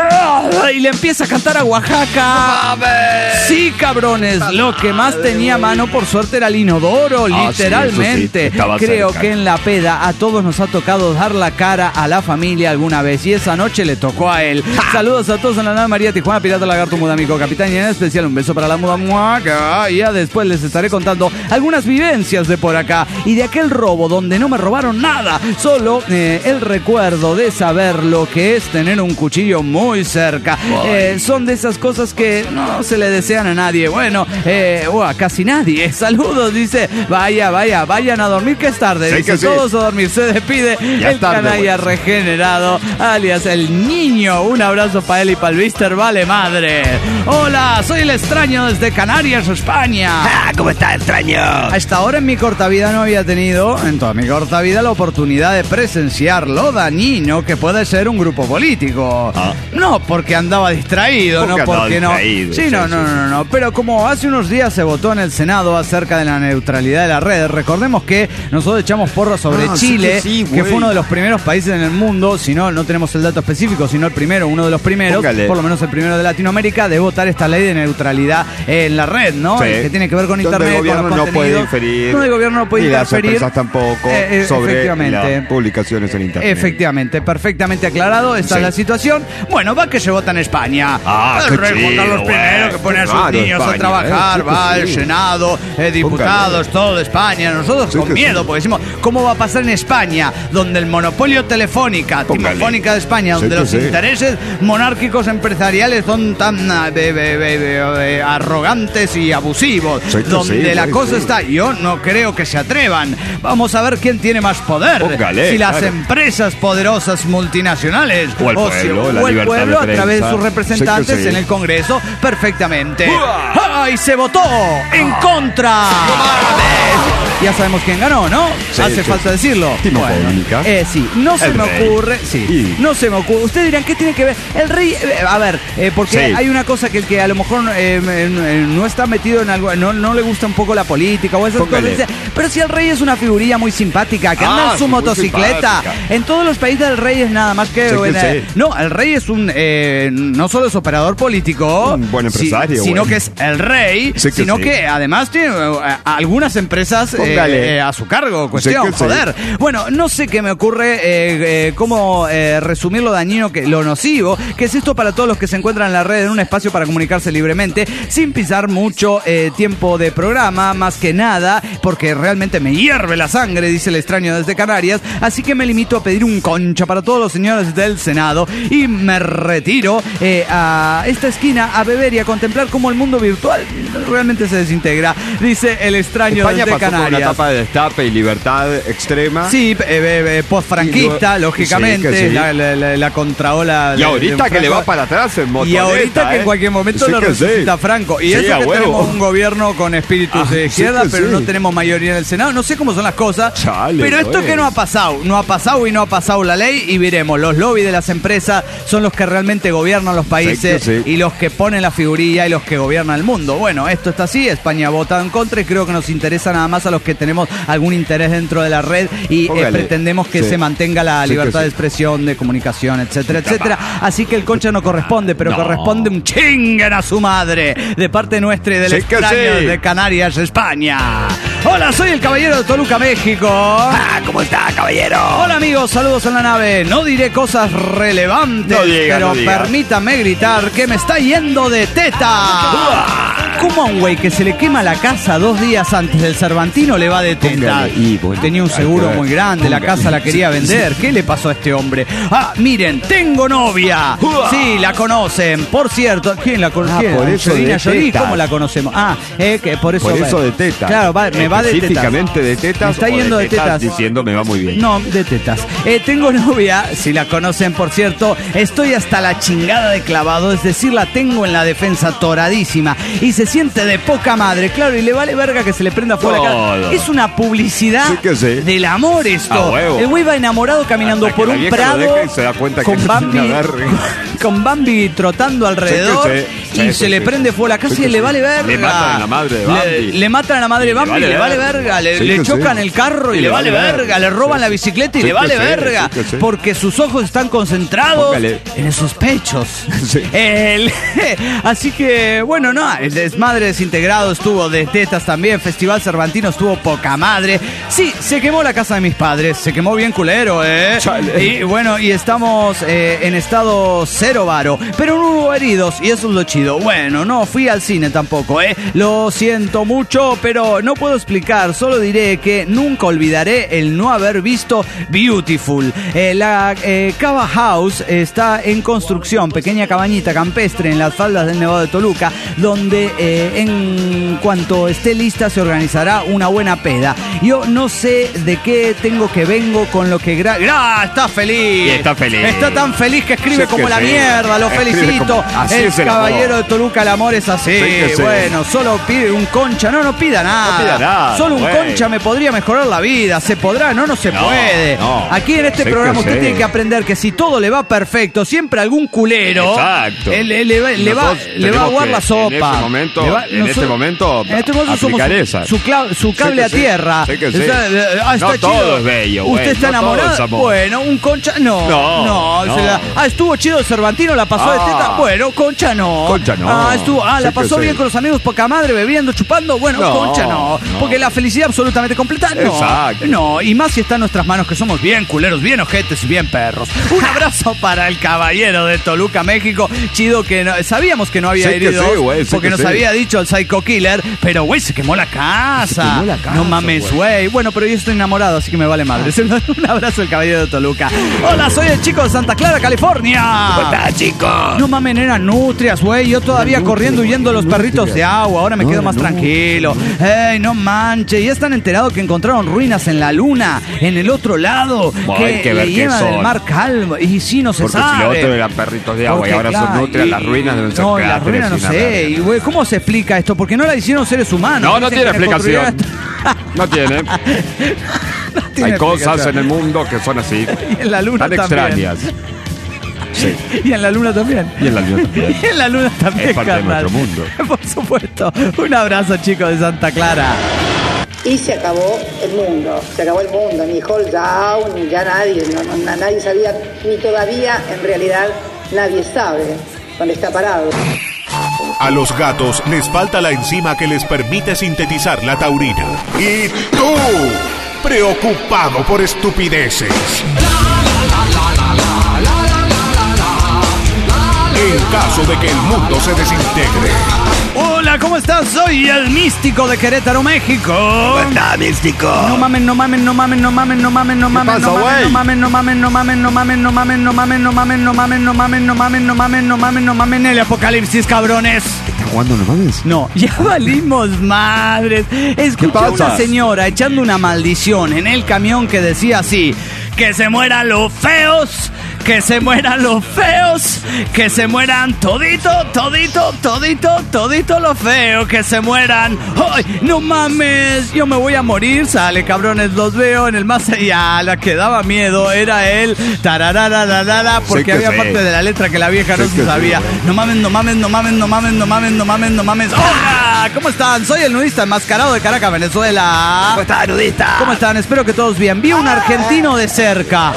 y le empieza a cantar a Oaxaca. Sí, cabrones, lo que más tenía a mano por suerte era el inodoro, Ah, sí, literalmente. eso sí, estaba Creo cerca. que en la peda a todos nos ha tocado dar la cara a la familia alguna vez y esa noche le tocó a él. Saludos a todos en la nave María Tijuana, Pirata Lagarto, Mudamico, Capitán, y en especial un beso para la Muda Muaca. Y ya después les estaré contando algunas vivencias de por acá y de aquel robo donde no me robaron nada, solo eh, el recuerdo de saber lo que es tener un cuchillo muy cerca. Eh, son de esas cosas que no se le desean a nadie. Bueno, eh, o a casi nadie. Saludos, dice. Vaya, vaya, vayan a dormir que es tarde. Sí Dice, que sí. todos a dormir. Se despide Ya el es tarde, canalla güey. regenerado, alias el niño. Un abrazo para él y para el Mister Vale Madre. Hola, soy el extraño desde Canarias, España. Ah, ¿cómo está, extraño? Hasta ahora en mi corta vida no había tenido, en toda mi corta vida, la oportunidad de presenciar lo dañino que puede ser un grupo político. Ah. No porque andaba distraído, Porque no andaba porque no. distraído, Sí, sí, no, sí, no, sí. no, no. Pero como hace unos días se votó en el Senado acerca de la neutralidad de la red, recordemos que nosotros echamos porra sobre Ah, sí Chile, que sí, que güey. fue uno de los primeros países en el mundo, si no, no tenemos el dato específico, sino el primero, uno de los primeros, Póngale. por lo menos el primero de Latinoamérica, de votar esta ley de neutralidad en la red, ¿no? Sí. Que tiene que ver con Donde internet, el gobierno con los no puede contenidos. inferir. Donde el gobierno no puede Ni las interferir. empresas tampoco Eh, eh, sobre efectivamente. las publicaciones en internet. Efectivamente, perfectamente aclarado. Esta Sí. es la situación. Bueno, va que se vota en España. Ah, el qué rey Juan chido, Carlos primero güey. que pone a Qué sus raro niños a España, trabajar, eh, sí que va sí. al Senado, eh, diputados, Póngale. todo de España. Nosotros Sí con que miedo, sí. porque decimos, ¿cómo va a pasar en España? Donde el monopolio telefónica, Póngale. timofónica de España, Sí donde que los sí. intereses monárquicos empresariales son tan ah, be- be- be- be- eh, arrogantes y abusivos. Sí que donde sí, la güey, cosa sí. está, yo no creo que se atrevan. Vamos a ver quién tiene más poder. Póngale, si las claro. empresas poderosas multinacionales O el si- pueblo, la o el libertad pueblo de a través de prensa. sus representantes Sí que sí. en el Congreso perfectamente. ¡Uah! ¡Ay! Se votó en Ah. contra. Ya sabemos quién ganó, ¿no? Sí, Hace sí, falta sí. decirlo. Timofónica. eh, sí, no se El me rey. ocurre. Sí, Y- no se me ocurre. Ustedes dirán, ¿qué tiene que ver? El rey, eh, a ver, eh, porque Sí. hay una cosa que el que a lo mejor eh, eh, no está metido en algo, no, no le gusta un poco la política o esas Póngale. cosas. dice, pero si el rey es una figurilla muy simpática, que anda Ah, en su sí, muy motocicleta. simpática. En todos los países el rey es nada más que... Sí que bueno, sí. no, el rey es un... eh, no solo es operador político. Un buen empresario, si- sino güey. que es el rey, Sí que sino sí. que además tiene uh, algunas empresas eh, Póngale. eh, a su cargo. Cuestión, Sí que sí. joder. Bueno, no sé qué me ocurre, eh, eh, cómo eh, resumir lo dañino, que, lo nocivo, que es esto para todos los que se encuentran en la red en un espacio para comunicarse libremente, sin pisar mucho eh, tiempo de programa, más que nada, porque realmente me hierve la sangre, dice el extraño desde Canarias, así que me limito a pedir un concha para todos los señores del Senado y me retiro eh, a esta esquina a beber y a contemplar cómo el mundo virtual realmente se desintegra, dice el extraño España desde pasó por una Canarias. etapa de destape y libertad extrema. Sí, eh, eh, post-franquista, Y lo- lógicamente, sí, que sí. la, la, la, la contraola. Y de- ahorita de que le Franco. va para atrás en motoneta, Y ahorita que ¿eh? en cualquier momento Sí lo que sí. resucita Franco. Y Sí, eso a que huevo. tenemos un gobierno con espíritus Ah, de sí izquierda, que pero sí. no tenemos mayoría en el Senado. No sé cómo son las cosas. Chale, pero esto güey. que no ha pasado, no ha pasado y no ha pasado la ley y veremos. Los lobbies de las empresas son los que realmente gobiernan los países Sí que sí. y los que ponen la figurilla y los que gobiernan el mundo. Bueno, esto está así. España vota en contra y creo que nos interesa nada más a los que tenemos algún interés dentro de la red y eh, Póngale. pretendemos que Sí. se mantenga la Sí que libertad sí. de expresión, de comunicación, etcétera, etcétera. Así que el concha no corresponde, pero No. corresponde un chinguen a su madre de parte nuestra y del Sí que extraño sí. de Canarias, España. Hola, soy el caballero de Toluca, México. Ah, ¿cómo está, caballero? Hola amigos, saludos en la nave. No diré cosas relevantes, No diga, pero no diga. permítanme gritar que me está yendo de teta. ¿Cómo a un güey que se le quema la casa dos días antes del Cervantino le va de teta? Póngale, y bueno, Tenía un hay seguro que ver. muy grande, la Póngale. casa la quería vender. ¿Qué le pasó a este hombre? Ah, miren, tengo novia. Sí, la conocen. Por cierto, ¿quién la conoce? Ah, ¿Quién? por eso Angelina de Jolie, tetas. ¿cómo la conocemos? Ah, eh, que por eso. Por eso va- de tetas. Claro, va- me va de tetas. Específicamente de tetas. Me está o yendo de tetas. Diciendo me va muy bien. No, de tetas. Eh, tengo novia, si la conocen, por cierto. Estoy hasta la chingada de clavado, es decir, la tengo en la defensa toradísima. Y se siente de poca madre, claro, y le vale verga que se le prenda fuego la cara. Todo. Es una publicidad Sí que sí. del amor esto. A huevo. El güey va enamorado caminando Hasta que por la un vieja lo prado deja y se da cuenta que con es Bambi, una verga. con Bambi trotando alrededor sí. y Sí, se sí, le sí. prende fuego la casa Sí y que le sí. vale verga. Le matan a la madre de Le- Bambi. Le, matan a la madre de Y le Bambi, vale le vale verga. verga. Le, Sí le que chocan sí. el carro y, Y le le vale vale verga. verga. Le roban Sí, la sí. bicicleta y Sí le que vale sí, verga. sí que sí. Porque sus ojos están concentrados Póngale. en esos pechos. Sí. El- así que, bueno, no, el desmadre desintegrado estuvo de tetas también. Festival Cervantino estuvo poca madre. Sí, se quemó la casa de mis padres. Se quemó bien culero, ¿eh? Chale. Y bueno, y estamos eh, en estado cero varo. Pero no hubo heridos y eso es lo chido. Bueno, no fui al cine tampoco, ¿eh? Lo siento mucho, pero no puedo explicar. Solo diré que nunca olvidaré el no haber visto Beautiful. Eh, la eh, Cava House está en construcción, pequeña cabañita campestre en las faldas del Nevado de Toluca, donde eh, en cuanto esté lista se organizará una buena peda. Yo no sé de qué tengo que vengo con lo que... Gra ¡Ah! Está feliz. Y está feliz. Está tan feliz que escribe Sí como que la sí. mierda. Lo Escribe felicito. como- así el es el amor. caballero de Toluca, el amor es así. Sí que sí. Bueno, solo pide un concha. No, no pida nada. No pida nada, Solo un güey. concha me podría mejorar la vida. ¿Se podrá? No, no se No, puede. no. Aquí en este Sí programa que usted sí. tiene que aprender que si todo le va perfecto, siempre algún culero Exacto. eh, le, le va, le va- Nosotros le va a tenemos aguar que, la sopa. en este momento- Le va- en nosotros- este momento, en este momento somos aplicar su, esa. su, cla- su Sí cable que a sí. tierra. Sí que sí. Está, eh, ah, está No chido. todo es bello, güey. ¿Usted está No todo enamorado? es amor. Bueno, un concha. No, no. No, se no. la- ah, estuvo chido el Cervantino, la pasó de Ah. teta. Bueno, concha no. Concha no. Ah, estuvo, ah, la Sí que pasó sí. bien con los amigos, poca madre, bebiendo, chupando. Bueno, No, concha no. no. Porque la felicidad absolutamente completa, no. Exacto. No, y más si está en nuestras manos, que somos bien culeros, bien ojetes y bien perros. Un abrazo para el caballero de Toluca, México. Chido que no- sabíamos que no había Sí que heridos, sí, güey, sí porque que nos sí. había dicho el Psycho Killer, pero güey, se quemó la casa. Se quemó la casa, no mames, güey. güey. Bueno, pero yo estoy enamorado, así que me vale madre. Un abrazo al caballero de Toluca. Hola, soy el chico de Santa Clara, California. ¿Cómo está, chico? No mames, eran nutrias, güey. Yo todavía corriendo huyendo de los perritos de agua. Ahora me No, quedo más no, tranquilo. Ey, no manches. Ya están enterados que encontraron ruinas en la luna, en el otro lado. Bueno, que hay que ver le qué llevan del son. mar calmo. Y sí, no se Porque si sabe. los otros eran perritos de agua Porque, y ahora claro, son nutrias, y- las ruinas deben ser No, las cráteres ruinas no y una sé. verga. Y, güey, ¿cómo se explica esto? Porque no la hicieron seres humanos. No, no Dicen tiene que la explicación. construyeron- No tiene. tiene Hay cosas explicación. en el mundo que son así. Y en la luna Tan también. extrañas. Sí. Y en la luna también. Y en la luna también. Y en la luna también, Es parte de carnal. nuestro mundo. Por supuesto. Un abrazo, chicos de Santa Clara. Y se acabó el mundo, se acabó el mundo, ni Hold Down, ni ya nadie, no, no, na- nadie sabía, ni todavía en realidad nadie sabe dónde está parado. A los gatos les falta la enzima que les permite sintetizar la taurina. Y tú, preocupado por estupideces. En caso de que el mundo se desintegre. Hola, ¿cómo estás? Soy el místico de Querétaro, México. ¿Cómo está, místico? No mamen, no mamen, no mamen, no mamen, no mamen, no mamen, no mamen, no mamen, no mamen, no mamen, no mamen, no mamen, no mamen, no mamen, no mamen, no mamen, no mamen, no mamen, no mamen el apocalipsis, cabrones. ¿Estás jugando, no mames? No, ya valimos madres. Escuché a una señora echando una maldición en el camión que decía así: que se mueran los feos, que se mueran los feos, que se mueran todito, todito, todito, todito los feos, que se mueran. ¡Ay, no mames! Yo me voy a morir. Sale, cabrones, los veo en el más allá. La que daba miedo era él. Tararararara, porque había sí. parte de la letra que la vieja sí no se sabía. Sí, no mames, no mames, no mames, no mames, no mames, no mames, no mames. ¡Hola! ¿Cómo están? Soy el nudista enmascarado de Caracas, Venezuela. ¿Cómo están, nudista? ¿Cómo están? Espero que todos bien. Vi un argentino de cerca.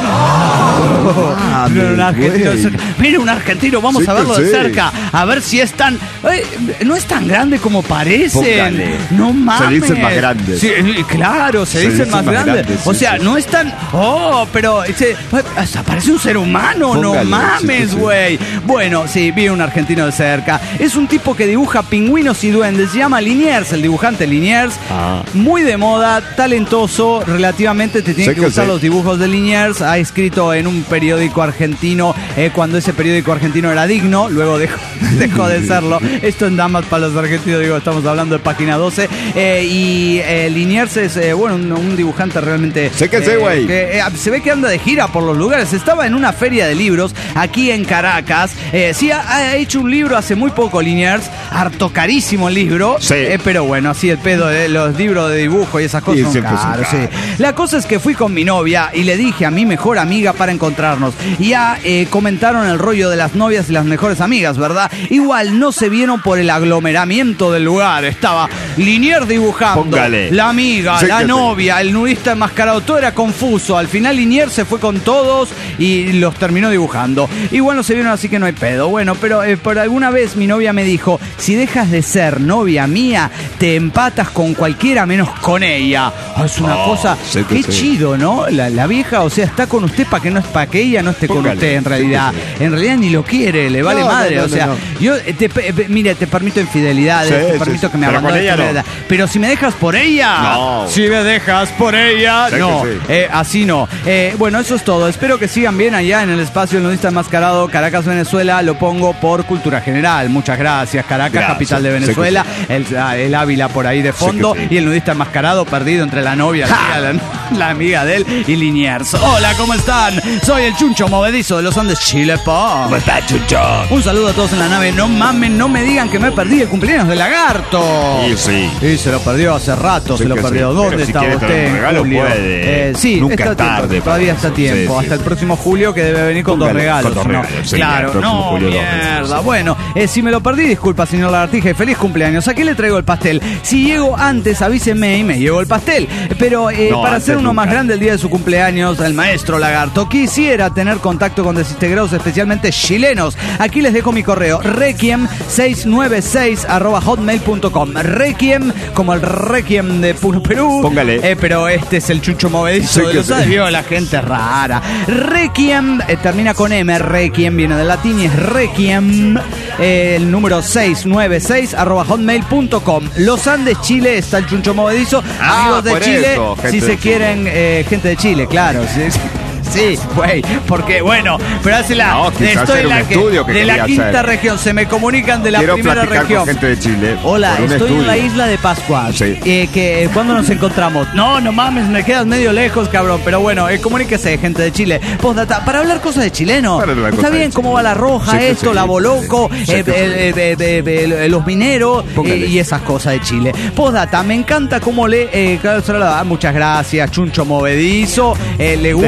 Ah, Mira un argentino de cerca. Mira un argentino, vamos sí a verlo de sí. cerca. A ver si es tan... Eh, no es tan grande como parecen. Póngale. No mames. Se dicen más grandes. Sí, claro, se, se dicen, dicen más, más grandes. grandes. O sea, sí, no es tan... Oh, pero... Ese, hasta parece un ser humano. Póngale, no mames, güey. Sí, sí, sí. Bueno, sí, vi un argentino de cerca. Es un tipo que dibuja pingüinos y duendes. Se llama Liniers, el dibujante Liniers. Ah. Muy de moda, talentoso. Relativamente te tienen sé que gustar que los dibujos de Liniers. Ha escrito en un periódico argentino eh, cuando ese periódico argentino era digno. Luego dejó, dejó de serlo. Esto en damas para los argentinos, digo, estamos hablando de página doce. Eh, y eh, Liniers es, eh, bueno, un, un dibujante realmente... Sé que eh, sé, güey. Eh, se ve que anda de gira por los lugares. Estaba en una feria de libros aquí en Caracas. Eh, sí, ha, ha hecho un libro hace muy poco, Liniers. Harto carísimo el libro. Sí. Eh, pero bueno, así el pedo de los libros de dibujo y esas cosas son caros. Sí. La cosa es que fui con mi novia y le dije a mi mejor amiga para encontrarnos. Y ya eh, comentaron el rollo de las novias y las mejores amigas, ¿verdad? Igual no se vieron por el aglomeramiento del lugar. Estaba Liniers dibujando, Póngale. la amiga, sí, la novia, sí. el nudista enmascarado. Todo era confuso. Al final Liniers se fue con todos y los terminó dibujando. Igual no se vieron, así que no hay pedo. Bueno, pero eh, por alguna vez mi novia me dijo: si dejas de ser novia mía, te empatas con cualquiera menos con ella. Oh, es una oh, cosa... Sí, qué sí. chido, ¿no? La, la vieja, o sea, está con usted para que no es para que ella no esté Póngale. con usted, en realidad. Sí, sí. En realidad ni lo quiere, le vale no, madre. No, no, o sea, no, no. yo, te, mire, te permito infidelidades, sí, te sí, permito sí. que me abandones. No. Pero si me dejas por ella... No. Si me dejas por ella... Sí, no, sí. Eh, así no. Eh, bueno, eso es todo. Espero que sigan bien allá en el espacio El Nudista Enmascarado, Caracas, Venezuela. Lo pongo por cultura general. Muchas gracias. Caracas, gracias. capital de Venezuela. Sí, el, el Ávila por ahí de fondo. Sí, sí. Y el nudista enmascarado perdido entre la novia, la, la amiga de él y Liniers. Hola, ¿cómo están? Soy el Chuncho Movedizo de los Andes, Chile, po. ¿Cómo está, Chuncho? Un saludo a todos en la nave. No mamen, no me digan que me perdí el cumpleaños de Lagarto. Sí, sí. Y se lo perdió hace rato, sí se lo perdió. Sí. ¿Dónde si está usted? Regalo puede. Eh, sí, Nunca está tarde. Tiempo, todavía está tiempo. Sí, sí. Hasta el próximo julio, que debe venir con, con dos regalos. Con dos regalos. No, sí, claro, no, mierda. Dos bueno, eh, si me lo perdí, disculpa, señor Lagartija, y feliz cumpleaños. Aquí le traigo el pastel. Si llego antes, avíseme y me llevo el pastel. Pero eh, no, para hacer uno nunca. más grande el día de su cumpleaños, el maestro Lagarto quisiera tener contacto con desintegrados, especialmente chilenos. Aquí les dejo mi correo: requiem seiscientos noventa y seis arroba hotmail punto com. Requiem, como el Requiem de Puro Perú. Póngale. Eh, pero este es el Chucho Movedizo de los adiós, la gente rara. Requiem, eh, termina con M. Requiem viene del latín y es Requiem. Eh, el número seiscientos noventa y seis arroba hotmail punto com. Los Andes, Chile, está el Chuncho Movedizo. Ah, amigos de Chile, eso, si se Chile. quieren, eh, gente de Chile, claro. Sí, sí. Sí, güey, porque bueno, pero hace la no, estoy en la que, que de la quinta hacer. región, se me comunican de la Quiero primera región. Con gente de Chile. Hola, estoy estudio. en la isla de Pascua. Sí. Eh, que ¿cuándo nos encontramos? No, no mames, me quedas medio lejos, cabrón. Pero bueno, eh, comuníquese, gente de Chile. Postdata, para hablar cosas de chileno. Está bien, cómo va la roja, sí, esto, sí, la boloco, sí, eh, sí, eh, eh, eh, eh, los mineros eh, y esas cosas de Chile. Postdata, me encanta cómo le. Eh, muchas gracias, Chuncho Movedizo. Eh, le gusta.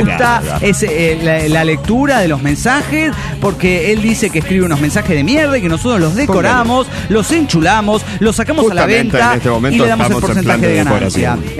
lectura. Es eh, la, la lectura de los mensajes, porque él dice que escribe unos mensajes de mierda y que nosotros los decoramos, Póngale. los enchulamos, los sacamos Justamente a la venta en este momento y le damos el estamos en porcentaje plan de de ganancia. decoración.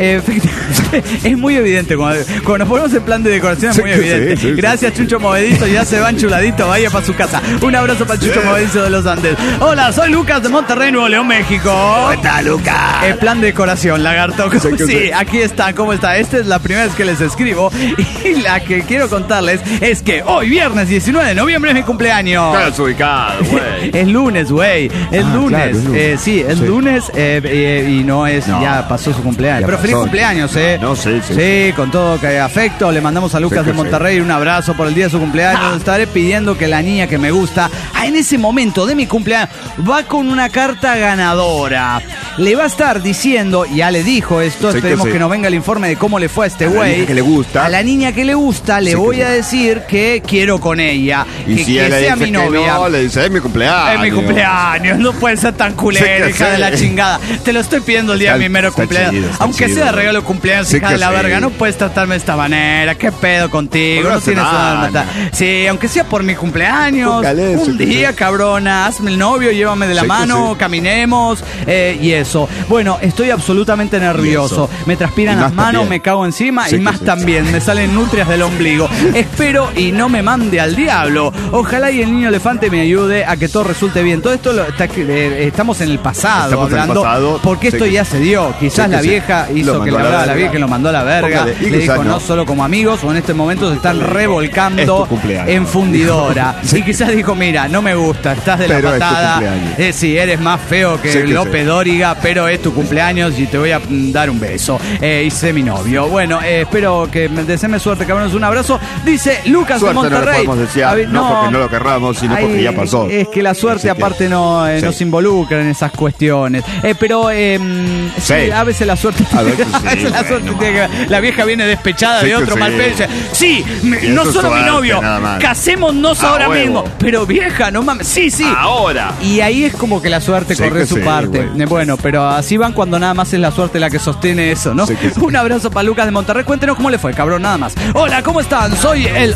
Eh, es muy evidente, cuando, cuando nos ponemos en plan de decoración es Sí, muy evidente. sí, sí, Gracias, sí. Chucho Movedito, ya se va enchuladito, vaya para su casa. Un abrazo para Chucho Movedito de los Andes. Hola, soy Lucas de Monterrey, Nuevo León, México. ¿Cómo está, Lucas? El plan de decoración, lagarto. Sí, que Sí, sí. aquí está, ¿cómo está? Esta es la primera vez que les escribo y la que quiero contarles es que hoy, viernes diecinueve de noviembre, es mi cumpleaños. Estás ubicado, güey. Es lunes, güey. Es Ah, lunes. claro, es lunes. Eh, sí, es Sí. lunes eh, eh, y no es. No. Ya pasó su cumpleaños. Ya Pero feliz pasó. cumpleaños, ¿eh? No, sí, sí. Sí, con todo que afecto. Le mandamos a Lucas Sí, de que Monterrey un abrazo por el día de su cumpleaños. Ah. Estaré pidiendo que la niña que me gusta, ah, en ese momento de mi cumpleaños, va con una carta ganadora. Le va a estar diciendo, ya le dijo esto, Sí, esperemos que que, sí. nos venga el informe de cómo le fue a este A la güey. niña que le gusta. A la niña que le gusta, le Sí, que voy sí. a decir que quiero con ella. Y que si que él le sea dice mi que novia. no, le dice, es mi cumpleaños. Es mi cumpleaños, no puede ser tan culero, Sí que hija sí. de la chingada. Te lo estoy pidiendo el día Está- de mi mero está cumpleaños. chido, está Aunque chido, sea ¿no? regalo de cumpleaños, Sí hija que de la sí. verga, no puedes tratarme de esta manera. ¿Qué pedo contigo? Por No una tienes semana. una... Sí, aunque sea por mi cumpleaños. Póngale eso, Un que día, sí. cabrona, hazme el novio, llévame de la Sí que mano, sí. caminemos eh, y eso. Bueno, estoy absolutamente nervioso. Me transpiran Y las más manos, también. me cago encima Sí y que más sí. también. Me salen nutrias del ombligo. Espero y no me mande al diablo. Ojalá y el niño elefante me ayude a que todo resulte bien. Todo esto lo está, eh, estamos en el pasado Estamos en el hablando. pasado. Porque esto Sí que ya sí. se dio. Quizás Sí que la sí. vieja hizo Lo que mandó le a la hablara a la verga. vieja y lo mandó a la verga. Póngale. Y Le quizás dijo no no. solo como amigos o en este momento se están Es revolcando tu cumpleaños. en fundidora. Sí. Y quizás dijo, mira, no me gusta, estás de la Pero es tu patada. cumpleaños. Eh, sí, eres más feo que Sí que López sí. Dóriga, pero es tu cumpleaños y te voy a mm, dar un beso. Eh, y sé mi novio. Bueno, eh, espero que me deseenme suerte, cabrones. Un abrazo. Dice Lucas Suerte de no le Monterrey. podemos desear, A ver, no porque no lo querramos, sino porque Ay, ya pasó. Es que la suerte Así que- aparte no, eh, Sí. no se involucra en esas cuestiones. Eh, pero eh, sí, Sí. a veces la suerte, A veces sí, a veces la, bueno, suerte tiene que- la vieja viene despechada Sí de que otro sí. mal pedo y dice, sí, me- Y no eso es solo mi suerte, novio, nada más. casémonos A ahora huevo. mismo. Pero vieja, no mames, sí, sí. Ahora. Y ahí es como que la suerte Sí corre que su sí, parte. güey. Eh, Bueno, pero así van cuando nada más es la suerte la que sostiene eso, ¿no? Sí que sí. Un abrazo para Lucas de Monterrey. Cuéntenos cómo le fue, cabrón, nada más. Hola, ¿cómo están? Soy el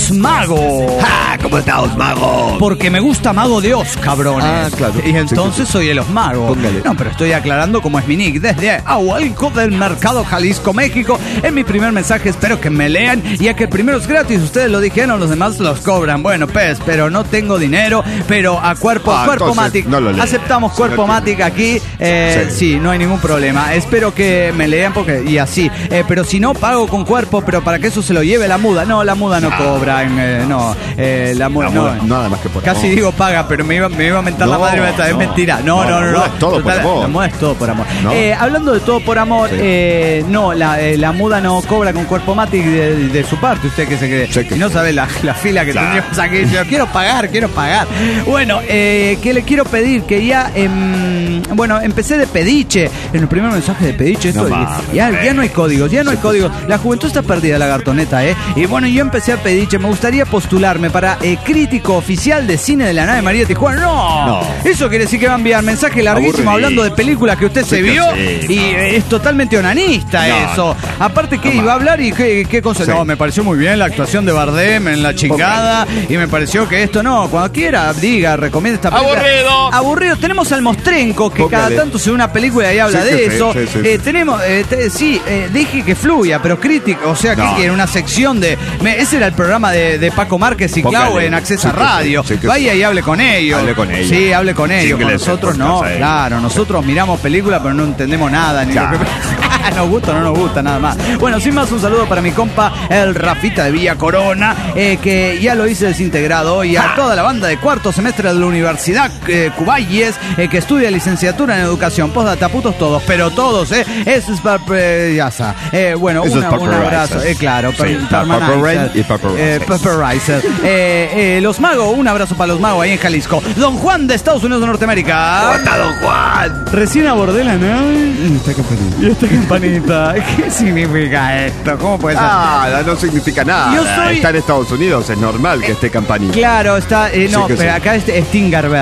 Osmago. ¡Ah! ¿Cómo está, Osmago? Porque me gusta Mago de Oz, cabrones. Ah, claro. Y entonces Sí, soy el Osmago. Póngale. No, pero estoy aclarando cómo es mi nick. Desde Ahualco del Mercado, Jalisco, México. En mi primer mensaje espero que me lean. Ya que el primero es gratis. Ustedes lo dijeron, los demás los cobran. Bueno, pues, pero no tengo dinero. Pero a cuerpo, Ah, cuerpo entonces, Matic. no lo leen. Aceptamos Si cuerpo no Matic aquí. Eh, sí. Sí. no hay ningún problema. Espero que me lean porque. Y así. Eh, pero si no, pago con cuerpo. Pero para que eso se lo lleve la muda. No, la muda no Ah. cobra. en, eh, no, eh, la muda La no. muda, nada más que por Casi amor. digo paga, pero me iba, me iba a mentar la No, madre. Es no. mentira. No, no, No, no. la no. muda es todo por Total, amor. La muda es todo por amor. ¿No? Eh, hablando de todo por amor, Sí. eh, no, la, eh, la muda no cobra con cuerpo Matic de, de su parte. Usted que se cree. Sí que Si no sí. sabe la, la fila que Claro. tendríamos aquí. Dice, quiero pagar, quiero pagar. Bueno, eh, ¿qué le quiero pedir? Que ya, em, bueno, empecé de pediche. En el primer mensaje de pediche, esto, No y- mames. ya, ya no hay códigos, ya no hay códigos. La juventud está perdida, la gatoneta, ¿eh? Y bueno, yo empecé a pediche. Me gustaría postularme para eh, crítico oficial de cine de la nave María Tijuana. No, No. Eso quiere decir que va a enviar mensaje larguísimo Aburrido. hablando de películas que usted Sí se que vio sí, y no. eh, es totalmente onanista No, eso. Aparte que no iba a más. hablar y qué, qué cosa. Sí. No, me pareció muy bien la actuación de Bardem en La Chingada y me pareció que esto no, cuando quiera diga, recomienda esta película. Aburrido. Aburrido. Tenemos al Mostrenco que Póngale. cada tanto se ve una película y habla Sí, de que sí, eso. sí, sí, Eh, sí. tenemos, eh, te- sí, eh, deje que fluya, pero crítico, o sea, que No. quiere una sección de. me- ese era el programa de, de Paco Márquez y Póngale. Clau en Acceso Sí a que sí, Radio. sí que Vaya sí. y hable con ellos. Hable con ellos. Sí, hable con ellos. Con Inglés, nosotros por no, casa, eh. claro. Nosotros miramos películas, pero no entendemos nada. Ni Claro. lo que... nos gusta o no nos gusta, nada más. Bueno, sin más, un saludo para mi compa, el Rafita de Villa Corona, eh, que ya lo hice desintegrado, y a toda la banda de cuarto semestre de la Universidad eh, Cuballes, eh, que estudia licenciatura en educación. Postdata, putos todos, pero todos, ¿eh? Eso es para. Eh, ya está. Eh, bueno, Eso una- es un Paparazzi. abrazo. Eh, claro, Sí, per- pa- permanizer. Paparazzi y Paparazzi. Eh, Paparizer. Eh, eh, los Magos, un abrazo para los Magos ahí en Jalisco. Don Juan de Estados Unidos de Norteamérica. ¿Cómo está, don Juan? Recién abordé la nave. Y esta campanita. Y esta campanita. ¿Qué significa esto? ¿Cómo puede ser? Nada, no significa nada. Yo soy- Está en Estados Unidos, es normal que esté campanita. Claro, está. eh, no, Sí que pero sí. acá es Stingerberg.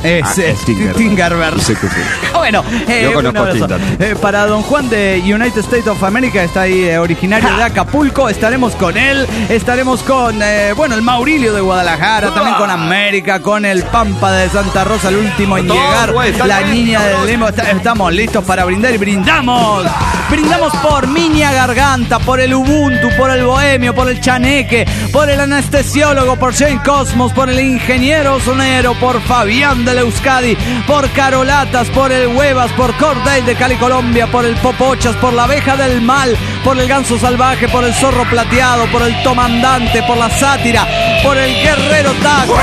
Es, Ah, es es Tinkerbell. Tinkerbell. Sí, que sí. Bueno, eh, Yo un conozco abrazo. Tinder. Eh, para Don Juan de United States of America, está ahí eh, originario de Acapulco, estaremos con él, estaremos con, eh, bueno, el Maurilio de Guadalajara, también con América, con el Pampa de Santa Rosa, el último en Todos, llegar, güey, están la bien, niña del cabros. Lemo. Está- estamos listos para brindar y brindamos. Brindamos por Miña Garganta, por el Ubuntu, por el Bohemio, por el Chaneque, por el anestesiólogo, por Jane Cosmos, por el ingeniero sonero, por Fabián de Euskadi, por Carolatas, por el Huevas, por Cordell de Cali, Colombia, por el Popochas, por la Abeja del Mal, por el Ganso Salvaje, por el Zorro Plateado, por el Tomandante, por la Sátira, por el Guerrero Taco.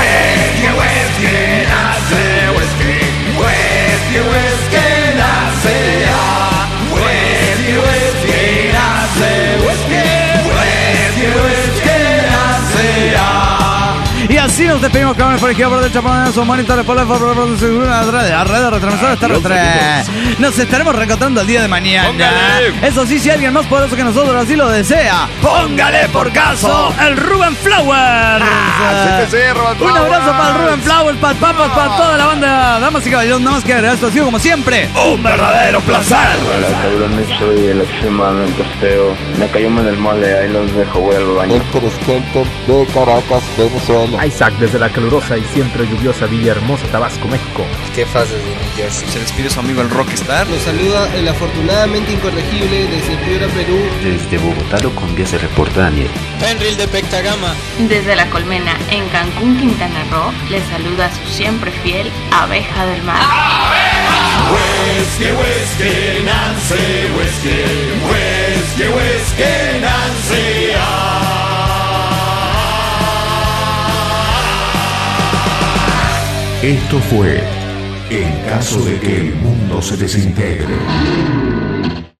Y así nos despedimos, cabrones, por izquierda, por derecha, por derecha, por monitores, por la por la red, la red de retransmisores, esta red. Nos estaremos reencontrando el día de mañana. Póngale. Eso sí, si alguien más poderoso que nosotros así lo desea, póngale por caso el Ruben Flowers. Ah, sí que sí, Ruben Un Flowers. abrazo para el Ruben Flowers, para el Papas, para toda la banda. Damas y caballeros, nada más que agregar, esto ha sido como siempre un verdadero placer. Hola cabrones, soy el extremadamente feo. Me cayó en el mole, ahí los dejo, voy al baño. Héctor Skelter de Caracas, Venezuela. Isaac desde la calurosa y siempre lluviosa Villahermosa, Tabasco, México. ¿Qué haces de New Jersey? Se despide su amigo el Rockstar. Los saluda el afortunadamente incorregible desde Piura, Perú. Desde Bogotá lo Colombia se reporta Daniel. Penril de Pectagama. Desde La Colmena, en Cancún, Quintana Roo, les saluda su siempre fiel Abeja del Mar. Whisky, whisky, Nancy, whisky, whisky, whisky, Nancy. Esto fue En caso de que el mundo se desintegre.